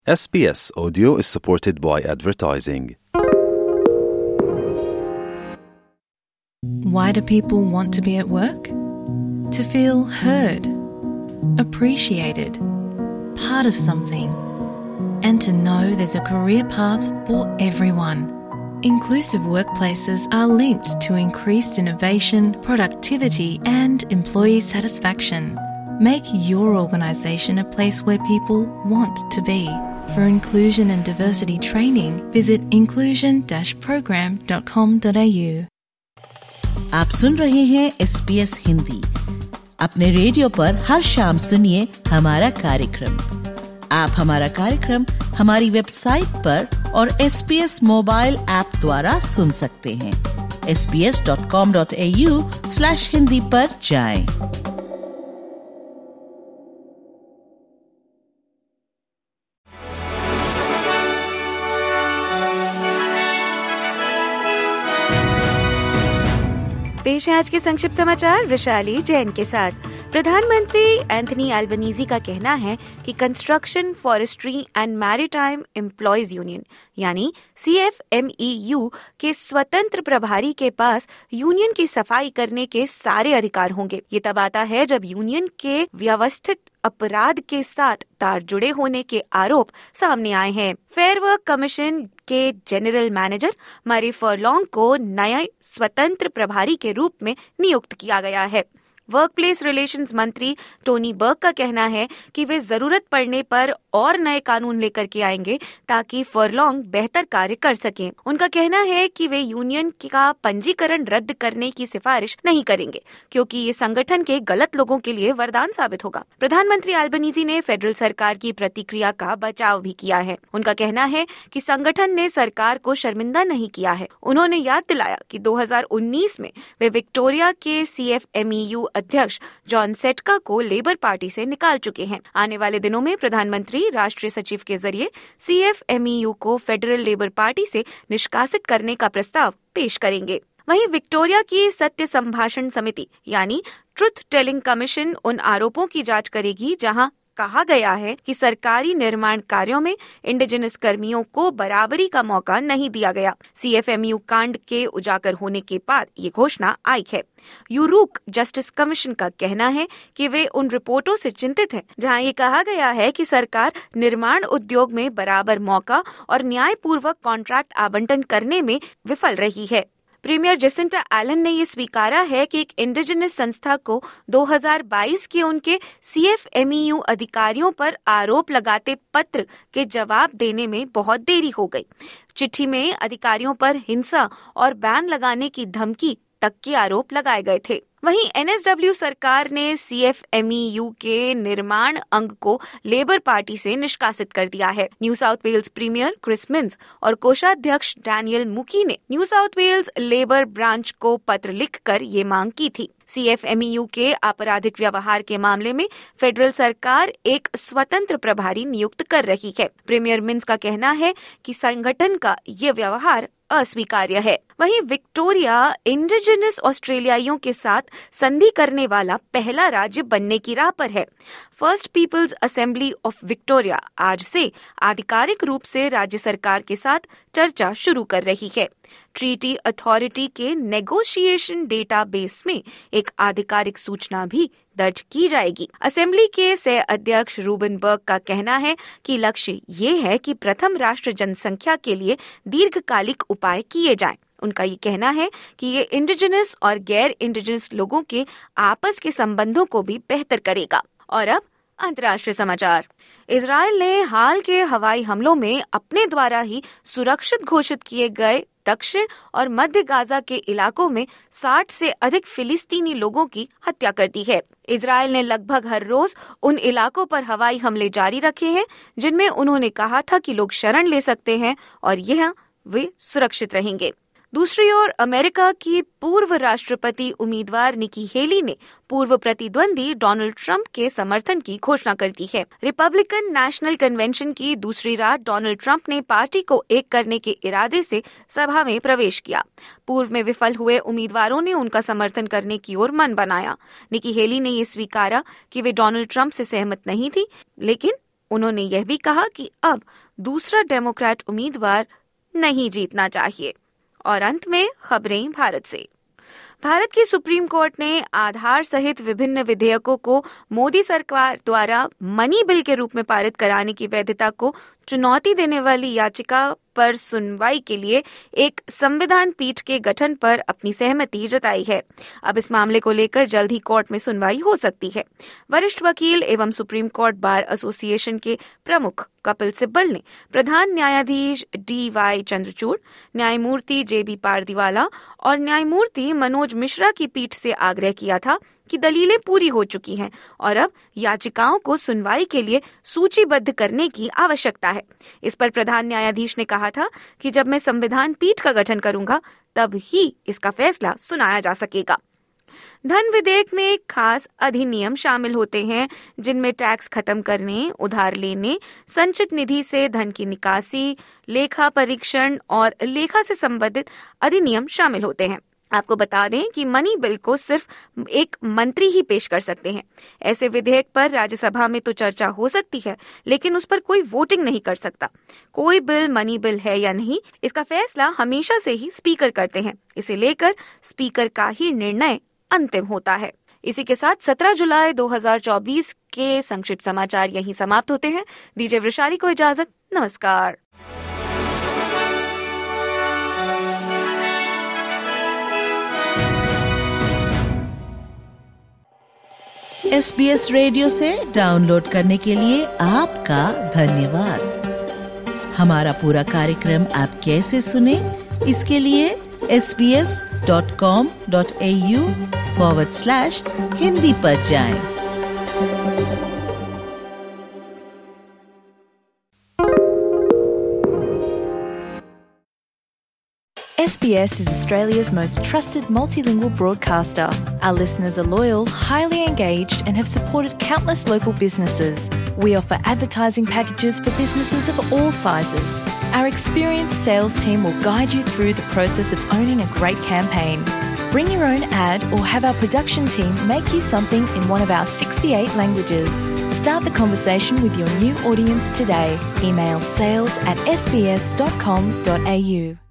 SBS Audio is supported by advertising. Why do people want to be at work? To feel heard, appreciated, part of something, and to know there's a career path for everyone. Inclusive workplaces are linked to increased innovation, productivity, and employee satisfaction. Make your organisation a place where people want to be. For inclusion and diversity training, visit inclusion-program.com.au. आप सुन रहे हैं SBS Hindi. अपने radio पर हर शाम सुनिए हमारा कार्यक्रम। आप हमारा कार्यक्रम हमारी वेबसाइट पर और SBS मोबाइल ऐप द्वारा सुन सकते हैं। sbs.com.au/hindi पर जाएं। पेश है आज के संक्षिप्त समाचार वैशाली जैन के साथ। प्रधानमंत्री एंथनी एल्बनीजी का कहना है कि construction, forestry and maritime employees union यानी CFMEU के स्वतंत्र प्रभारी के पास यूनियन की सफाई करने के सारे अधिकार होंगे। ये तब आता है जब यूनियन के व्यवस्थित अपराध के साथ तार जुड़े होने के आरोप सामने आए हैं। फेयर वर्क कमीशन के जनरल मैनेजर मैरी फरलॉन्ग को नया स्वतंत्र प्रभारी के रूप में नियुक्त किया गया है। वर्कप्लेस रिलेशंस मंत्री टोनी बर्ग का कहना है कि वे जरूरत पड़ने पर और नए कानून लेकर के आएंगे ताकि फरलॉन्ग बेहतर कार्य कर सकें। उनका कहना है कि वे यूनियन का पंजीकरण रद्द करने की सिफारिश नहीं करेंगे क्योंकि ये संगठन के गलत लोगों के लिए वरदान साबित होगा। प्रधानमंत्री एल्बनीजी ने फेडरल सरकार की प्रतिक्रिया का बचाव भी किया है। उनका कहना है कि संगठन ने सरकार को शर्मिंदा नहीं किया है। उन्होंने याद दिलाया कि 2019 में वे विक्टोरिया के CFMEU अध्यक्ष जॉन सेटका को लेबर पार्टी से निकाल चुके हैं। आने वाले दिनों में प्रधानमंत्री राष्ट्रीय सचिव के जरिए CFMEU को फेडरल लेबर पार्टी से निष्कासित करने का प्रस्ताव पेश करेंगे। वहीं विक्टोरिया की सत्य संभाषण समिति यानी ट्रुथ टेलिंग कमीशन उन आरोपों की जांच करेगी जहां कहा गया है कि सरकारी निर्माण कार्यों में इंडिजिनस कर्मियों को बराबरी का मौका नहीं दिया गया। CFMEU कांड के उजागर होने के बाद ये घोषणा आई है। यूरूक जस्टिस कमीशन का कहना है कि वे उन रिपोर्टों से चिंतित हैं जहां ये कहा गया है कि सरकार निर्माण उद्योग में बराबर मौका और न्यायपूर्वक कॉन्ट्रैक्ट आवंटन करने में विफल रही है। प्रीमियर जेसिंटा एलन ने ये स्वीकारा है कि एक इंडिजिनस संस्था को 2022 के उनके CFMEU अधिकारियों पर आरोप लगाते पत्र के जवाब देने में बहुत देरी हो गई। चिट्ठी में अधिकारियों पर हिंसा और बैन लगाने की धमकी तक के आरोप लगाए गए थे। वहीं NSW सरकार ने CFMEU के निर्माण अंग को लेबर पार्टी से निष्कासित कर दिया है। New South Wales premier Chris Minns और कोषाध्यक्ष डैनियल मुकी ने New South Wales Labor branch को पत्र लिखकर ये मांग की थी। CFMEU के आपराधिक व्यवहार के मामले में फेडरल सरकार एक स्वतंत्र प्रभारी नियुक्त कर रही है। प्रीमियर मिन्स का कहना है कि संगठन का ये व्यवहार अस्वीकार्य है। वहीं विक्टोरिया इंडिजिनस ऑस्ट्रेलियाइयों के साथ संधि करने वाला पहला राज्य बनने की राह पर है। First Peoples Assembly of Victoria आज से आधिकारिक रूप से राज्य सरकार के साथ चर्चा शुरू कर रही है। ट्रीटी अथॉरिटी के नेगोशिएशन डेटाबेस में एक आधिकारिक सूचना भी दर्ज की जाएगी। असेंबली के सह अध्यक्ष रूबन बर्ग का कहना है कि लक्ष्य ये है कि प्रथम राष्ट्र जनसंख्या के लिए दीर्घकालिक उपाय किए जाएं। उनका ये कहना है कि ये इंडिजिनस और गैर इंडिजिनस लोगों के आपस के संबंधों को भी बेहतर करेगा। और अब अंतर्राष्ट्रीय समाचार। इजरायल ने हाल के हवाई हमलों में अपने द्वारा ही सुरक्षित घोषित किए गए दक्षिण और मध्य गाजा के इलाकों में 60 से अधिक फिलिस्तीनी लोगों की हत्या कर दी है। इजरायल ने लगभग हर रोज उन इलाकों पर हवाई हमले जारी रखे हैं जिनमें उन्होंने कहा था कि लोग शरण ले सकते हैं और यह वे सुरक्षित रहेंगे। दूसरी ओर अमेरिका की पूर्व राष्ट्रपति उम्मीदवार निकी हेली ने पूर्व प्रतिद्वंदी डोनाल्ड ट्रंप के समर्थन की घोषणा कर दी है। रिपब्लिकन नेशनल कन्वेंशन की दूसरी रात डोनाल्ड ट्रंप ने पार्टी को एक करने के इरादे से सभा में प्रवेश किया। पूर्व में विफल हुए उम्मीदवारों ने उनका समर्थन करने की ओर मन बनाया। निकी हेली ने ये स्वीकारा कि वे डोनाल्ड ट्रंप से सहमत नहीं थी, लेकिन उन्होंने यह भी कहा कि अब दूसरा डेमोक्रेट उम्मीदवार नहीं जीतना चाहिए। और अंत में खबरें भारत से। भारत की सुप्रीम कोर्ट ने आधार सहित विभिन्न विधेयकों को मोदी सरकार द्वारा मनी बिल के रूप में पारित कराने की वैधता को चुनौती देने वाली याचिका पर सुनवाई के लिए एक संविधान पीठ के गठन पर अपनी सहमति जताई है। अब इस मामले को लेकर जल्द ही कोर्ट में सुनवाई हो सकती है। वरिष्ठ वकील एवं सुप्रीम कोर्ट बार एसोसिएशन के प्रमुख कपिल सिब्बल ने प्रधान न्यायाधीश DY चंद्रचूड़, न्यायमूर्ति JB पारदीवाला और न्यायमूर्ति मनोज मिश्रा की पीठ से आग्रह किया था कि दलीलें पूरी हो चुकी हैं और अब याचिकाओं को सुनवाई के लिए सूचीबद्ध करने की आवश्यकता है। इस पर प्रधान न्यायाधीश ने कहा था कि जब मैं संविधान पीठ का गठन करूंगा तब ही इसका फैसला सुनाया जा सकेगा। धन विधेयक में खास अधिनियम शामिल होते हैं जिनमें टैक्स खत्म करने, उधार लेने, संचित निधि से धन की निकासी, लेखा परीक्षण और लेखा से संबंधित अधिनियम शामिल होते हैं। आपको बता दें कि मनी बिल को सिर्फ एक मंत्री ही पेश कर सकते हैं। ऐसे विधेयक पर राज्यसभा में तो चर्चा हो सकती है, लेकिन उस पर कोई वोटिंग नहीं कर सकता। कोई बिल मनी बिल है या नहीं, इसका फैसला हमेशा से ही स्पीकर करते हैं। इसे लेकर स्पीकर का ही निर्णय अंतिम होता है। इसी के साथ 17 जुलाई 2024 के संक्षिप्त समाचार यहीं समाप्त होते हैं। दीजिए वृषाली को इजाजत। नमस्कार। SBS रेडियो से डाउनलोड करने के लिए आपका धन्यवाद। हमारा पूरा कार्यक्रम आप कैसे सुने, इसके लिए sbs.com.au/hindi पर जाएं। SBS is Australia's most trusted multilingual broadcaster. Our listeners are loyal, highly engaged, and have supported countless local businesses. We offer advertising packages for businesses of all sizes. Our experienced sales team will guide you through the process of owning a great campaign. Bring your own ad or have our production team make you something in one of our 68 languages. Start the conversation with your new audience today. Email sales@sbs.com.au.